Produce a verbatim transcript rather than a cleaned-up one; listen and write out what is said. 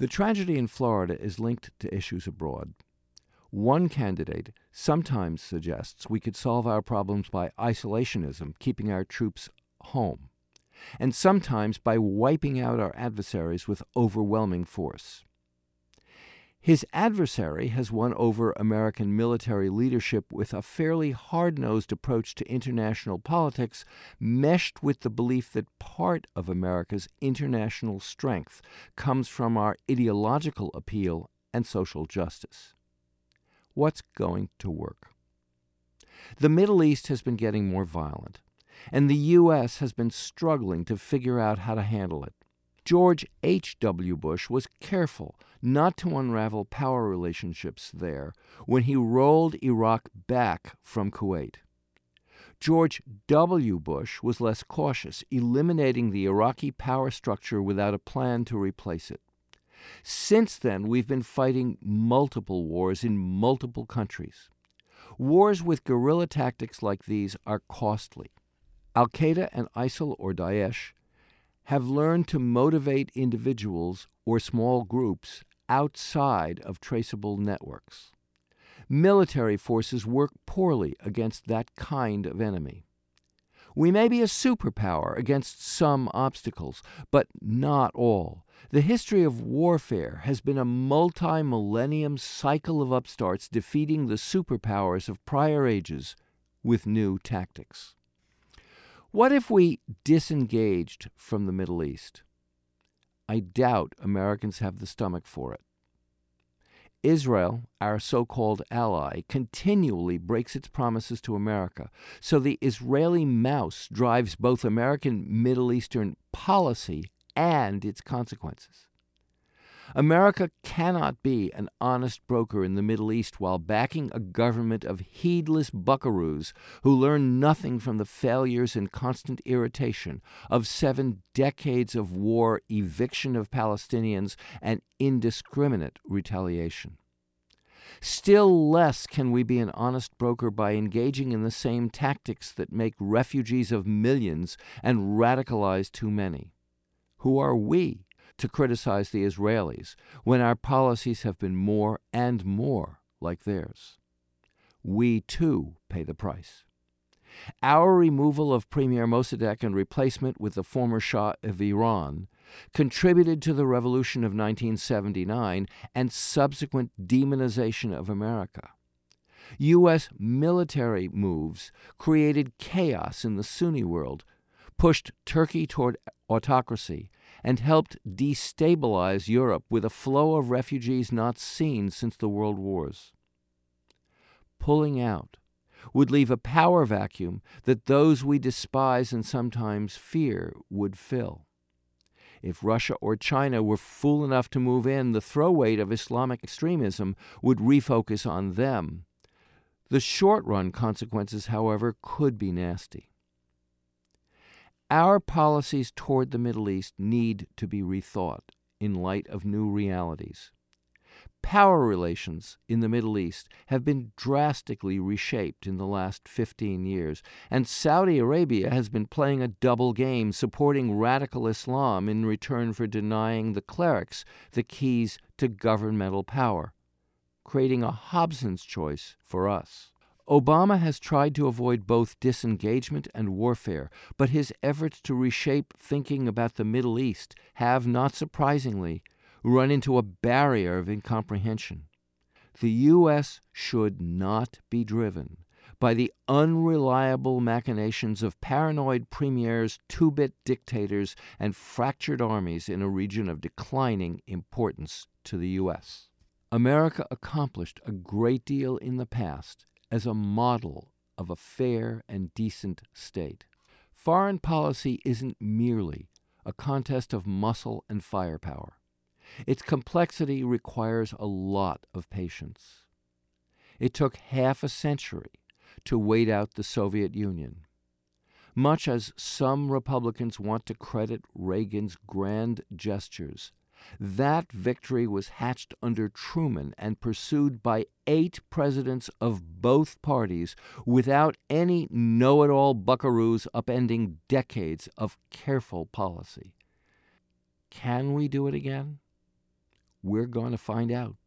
The tragedy in Florida is linked to issues abroad. One candidate sometimes suggests we could solve our problems by isolationism, keeping our troops home, and sometimes by wiping out our adversaries with overwhelming force. His adversary has won over American military leadership with a fairly hard-nosed approach to international politics, meshed with the belief that part of America's international strength comes from our ideological appeal and social justice. What's going to work? The Middle East has been getting more violent, and the U S has been struggling to figure out how to handle it. George H W. Bush was careful not to unravel power relationships there when he rolled Iraq back from Kuwait. George W. Bush was less cautious, eliminating the Iraqi power structure without a plan to replace it. Since then, we've been fighting multiple wars in multiple countries. Wars with guerrilla tactics like these are costly. Al-Qaeda and ISIL or Daesh have learned to motivate individuals or small groups outside of traceable networks. Military forces work poorly against that kind of enemy. We may be a superpower against some obstacles, but not all. The history of warfare has been a multi-millennium cycle of upstarts defeating the superpowers of prior ages with new tactics. What if we disengaged from the Middle East? I doubt Americans have the stomach for it. Israel, our so-called ally, continually breaks its promises to America, so the Israeli mouse drives both American Middle Eastern policy and its consequences. America cannot be an honest broker in the Middle East while backing a government of heedless buckaroos who learn nothing from the failures and constant irritation of seven decades of war, eviction of Palestinians, and indiscriminate retaliation. Still less can we be an honest broker by engaging in the same tactics that make refugees of millions and radicalize too many. Who are we to criticize the Israelis when our policies have been more and more like theirs? We, too, pay the price. Our removal of Premier Mossadegh and replacement with the former Shah of Iran contributed to the revolution of nineteen seventy-nine and subsequent demonization of America. U S military moves created chaos in the Sunni world, pushed Turkey toward autocracy, and helped destabilize Europe with a flow of refugees not seen since the World Wars. Pulling out would leave a power vacuum that those we despise and sometimes fear would fill. If Russia or China were fool enough to move in, the throw weight of Islamic extremism would refocus on them. The short-run consequences, however, could be nasty. Our policies toward the Middle East need to be rethought in light of new realities. Power relations in the Middle East have been drastically reshaped in the last fifteen years, and Saudi Arabia has been playing a double game, supporting radical Islam in return for denying the clerics the keys to governmental power, creating a Hobson's choice for us. Obama has tried to avoid both disengagement and warfare, but his efforts to reshape thinking about the Middle East have, not surprisingly, run into a barrier of incomprehension. The U S should not be driven by the unreliable machinations of paranoid premiers, two-bit dictators, and fractured armies in a region of declining importance to the U S. America accomplished a great deal in the past as a model of a fair and decent state. Foreign policy isn't merely a contest of muscle and firepower. Its complexity requires a lot of patience. It took half a century to wait out the Soviet Union. Much as some Republicans want to credit Reagan's grand gestures, that victory was hatched under Truman and pursued by eight presidents of both parties without any know-it-all buckaroos upending decades of careful policy. Can we do it again? We're going to find out.